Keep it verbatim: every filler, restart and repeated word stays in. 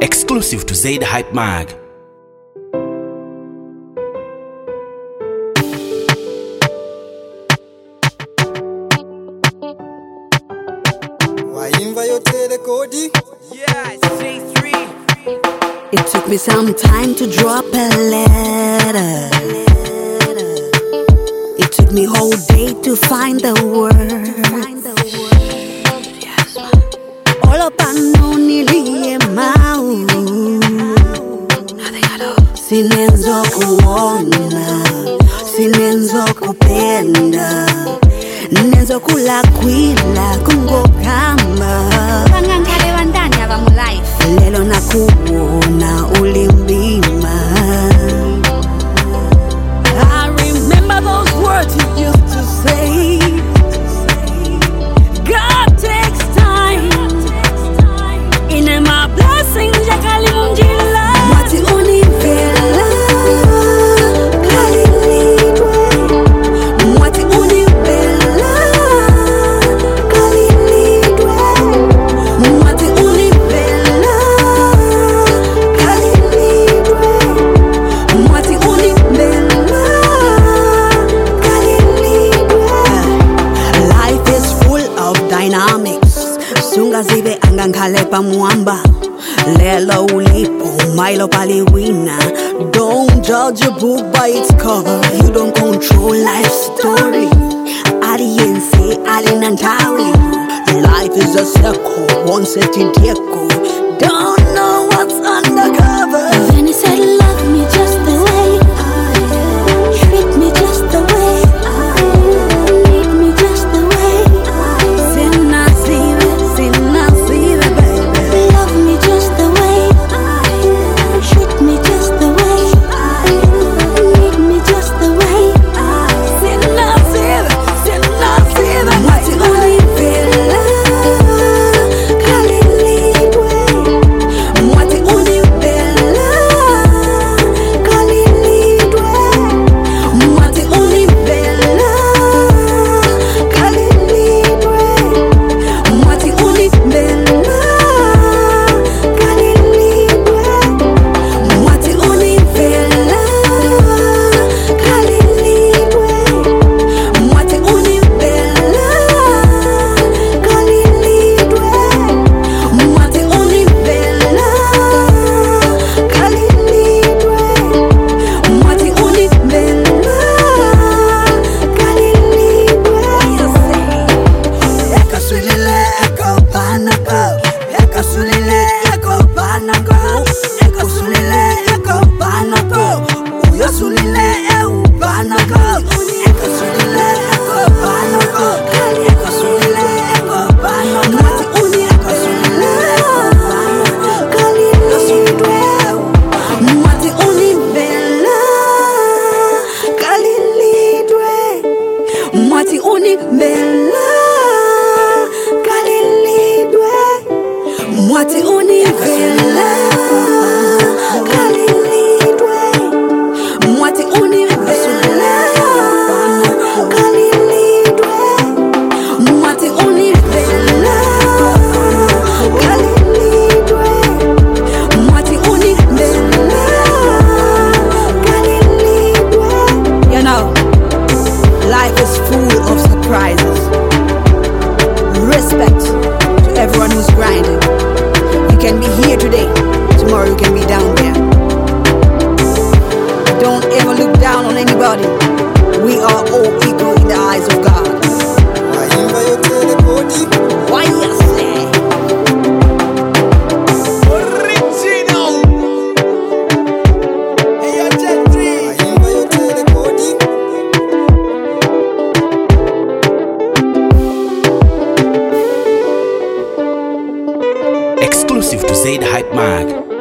Exclusive to Zaid Hype Mag. Yeah, it's J three. It took me some time to drop a letter. It took me whole day to find the words. All up I know niliyemau, sinenzo kuona, sinenzo kupenda, nenzo kula kwila kungokamba. Bangankale bandani aba mu life. Lelo nakuona ulimbima. I remember those words you used to say. God takes time. In my blessings jakali munjila. Mwati univela kalilidwe. Mwati univela kalilidwe. Mwati univela kalilidwe. Mwati univela kalilidwe. Life is full of dynamics. Sunga zibe angankale pa mwamba. Lelo ulipo, Milo paliwina. Don't judge a book by its cover. You don't control life's story. Aliense alinantawi. Life is a circle, one set in deco. Don't know what's undercover. Then he said, love me just the way I am. Treat me just the way I am. Need me just the way I am. Sinna sive, sinna sive, baby. Love me just the way I am. Treat me just the way I am. Need me just the way I am. Sinna sive, sinna sive, mwati univela kalilidwe. Mwati univela kalilidwe. Mwati univela kalilidwe. Mwati univela kalilidwe. Mwati univela kalilidwe. Mwati univela kalilidwe. Mwati univela kalilidwe. Mwati univela kalilidwe. Ekasulile ekopanako, ekasulile ekopanako, ekasulile ekopanako, uyosulile eupanako, ekasulile ekopanako, ekasulile ekopanako, mwati uni ekasulile ekopanako, kalilidwe. Mwati univela kalilidwe. Mwati univela kalilidwe. Mwati univela kalilidwe. Mwati univela kalilidwe. Mwati univela kalilidwe. Mwati univela kalilidwe. You know, life is full of surprises. Respect to everyone who's grinding. You can be here today, tomorrow you can be down there. Don't ever look down on anybody. We are all equal in the eyes of God. Why you say? Original. Hey, yo, J three. Exclusive to Zaid Hype Mag.